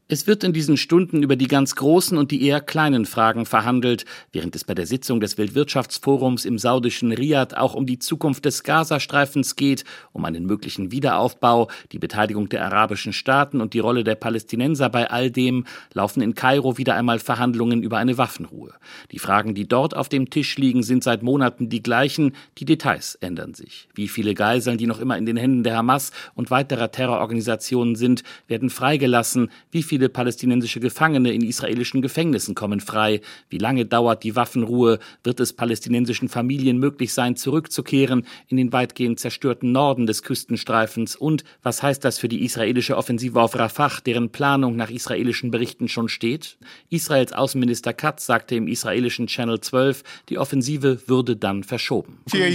Es wird in diesen Stunden über die ganz großen und die eher kleinen Fragen verhandelt, während es bei der Sitzung des Weltwirtschaftsforums im saudischen Riad auch um die Zukunft des Gazastreifens geht, um einen möglichen Wiederaufbau, die Beteiligung der arabischen Staaten und die Rolle der Palästinenser. Bei all dem laufen in Kairo wieder einmal Verhandlungen über eine Waffenruhe. Die Fragen, die dort auf dem Tisch liegen, sind seit Monaten die gleichen. Die Details ändern sich. Wie viele Geiseln, die noch immer in den Händen der Hamas und weiterer Terrororganisationen sind, werden freigelassen? Wie viele palästinensische Gefangene in israelischen Gefängnissen kommen frei? Wie lange dauert die Waffenruhe? Wird es palästinensischen Familien möglich sein, zurückzukehren in den weitgehend zerstörten Norden des Küstenstreifens? Und was heißt das für die israelische Offensive auf Rafah, deren Planung nach israelischen Berichten schon steht? Israels Außenminister Katz sagte im israelischen Channel 12, die Offensive würde dann verschoben. Wenn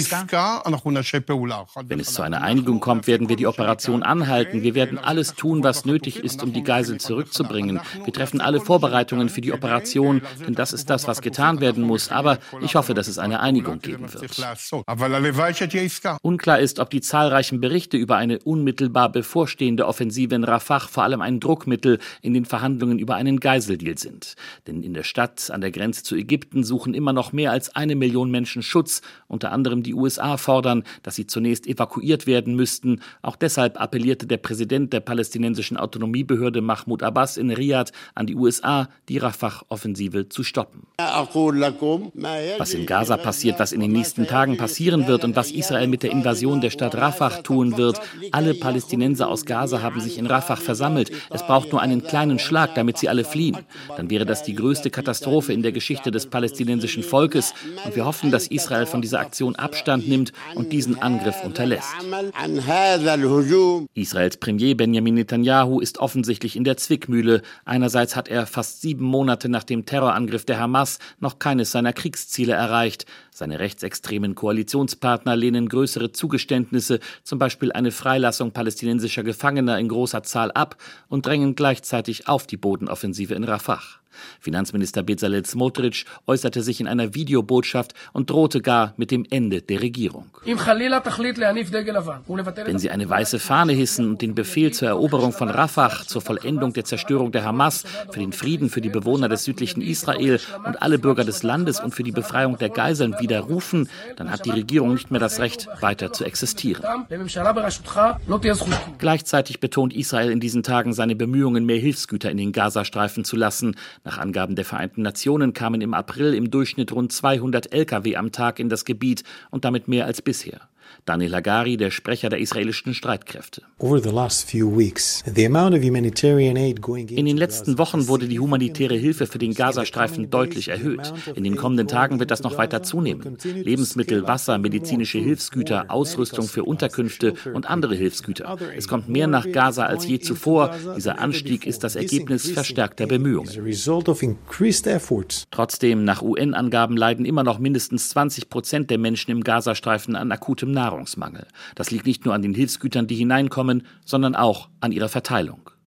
es zu einer Einigung kommt, werden wir die Operation anhalten. Wir werden alles tun, was nötig ist, um die Geiseln zurückzubringen. Wir treffen alle Vorbereitungen für die Operation, denn das ist das, was getan werden muss. Aber ich hoffe, dass es eine Einigung geben wird. Unklar ist, ob die zahlreichen Berichte über eine unmittelbar bevorstehende Offensive in Rafah vor allem ein Druckmittel in den Verhandlungen über einen Geiseldeal sind. Denn in der Stadt an der Grenze zu Ägypten suchen immer noch mehr als 1 Million Menschen Schutz. Unter anderem die USA fordern, dass sie zunächst evakuiert werden müssten. Auch deshalb appellierte der Präsident der palästinensischen Autonomiebehörde Mahmoud Abbas in Riad an die USA, die Rafah-Offensive zu stoppen. Was in Gaza passiert, was in den nächsten Tagen passieren wird und was Israel mit der Invasion der Stadt Rafah tun wird. Alle Palästinenser aus Gaza haben sich in Rafah versammelt. Es braucht nur einen kleinen Schlag, damit sie alle fliehen. Dann wäre das die größte Katastrophe in der Geschichte des palästinensischen Volkes. Und wir hoffen, dass Israel von dieser Aktion Abstand nimmt und diesen Angriff unterlässt. Israels Premier Benjamin Netanyahu ist offensichtlich in der Zwickmühle. Einerseits hat er fast 7 Monate nach dem Terrorangriff der Hamas noch keines seiner Kriegsziele erreicht. Seine rechtsextremen Koalitionspartner lehnen größere Zugeständnisse, zum Beispiel eine Freilassung palästinensischer Gefangener in großer Zahl ab und drängen gleichzeitig auf die Bodenoffensive in Rafah. Finanzminister Bezalel Smotrich äußerte sich in einer Videobotschaft und drohte gar mit dem Ende der Regierung. Wenn sie eine weiße Fahne hissen und den Befehl zur Eroberung von Rafah, zur Vollendung der Zerstörung der Hamas, für den Frieden für die Bewohner des südlichen Israel und alle Bürger des Landes und für die Befreiung der Geiseln widerrufen, dann hat die Regierung nicht mehr das Recht, weiter zu existieren. Gleichzeitig betont Israel in diesen Tagen seine Bemühungen, mehr Hilfsgüter in den Gazastreifen zu lassen. Nach Angaben der Vereinten Nationen kamen im April im Durchschnitt rund 200 Lkw am Tag in das Gebiet und damit mehr als bisher. Daniel Hagari, der Sprecher der israelischen Streitkräfte. In den letzten Wochen wurde die humanitäre Hilfe für den Gazastreifen deutlich erhöht. In den kommenden Tagen wird das noch weiter zunehmen. Lebensmittel, Wasser, medizinische Hilfsgüter, Ausrüstung für Unterkünfte und andere Hilfsgüter. Es kommt mehr nach Gaza als je zuvor. Dieser Anstieg ist das Ergebnis verstärkter Bemühungen. Trotzdem, nach UN-Angaben leiden immer noch mindestens 20% der Menschen im Gazastreifen an akutem Nahrungsmangel. Das liegt nicht nur an den Hilfsgütern, die hineinkommen, sondern auch an ihrer Verteilung.